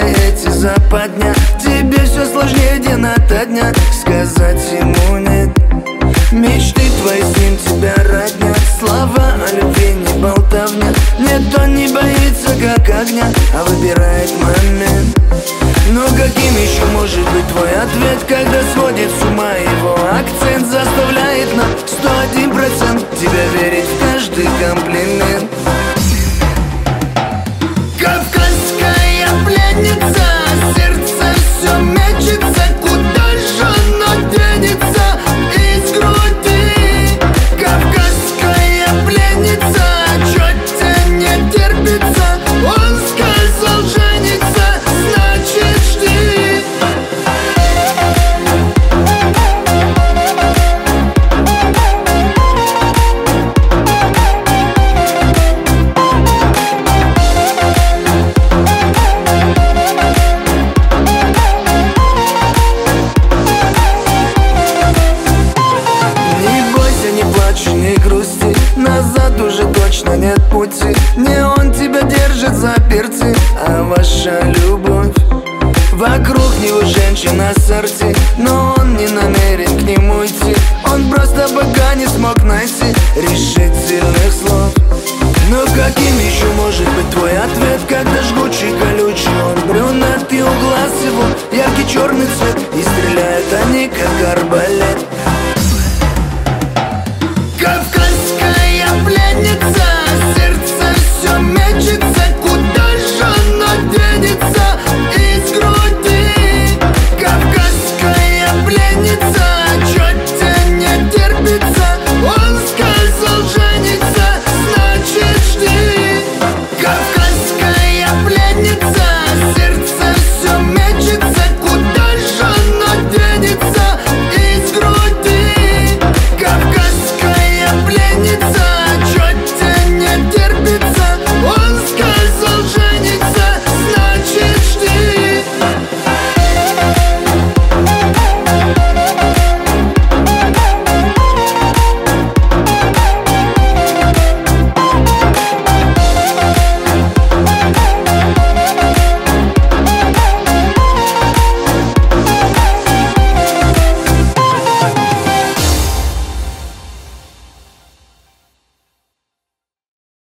эти западня. Тебе все сложнее день ото дня. Сказать ему нет. Мечты твои, с ним тебя родня. Слова о любви не болтовня. Нет, он не боится как огня, а выбирает момент. Но каким еще может быть твой ответ, когда сводит с ума его акцент? Заставляет на 101% тебя верить в каждый комплимент. Кавказская пленница, сердце все мечется, куда же оно денется из груди? Кавказская пленница, чё тебе не терпится? Он сказал жениться, значит жди. Не грусти, назад уже точно нет пути. Не он тебя держит заперти, а ваша любовь. Вокруг него женщина сорти, но он не намерен к нему идти. Он просто пока не смог найти решительных слов. Но каким еще может быть твой ответ, когда жгучий, колючий он брюк?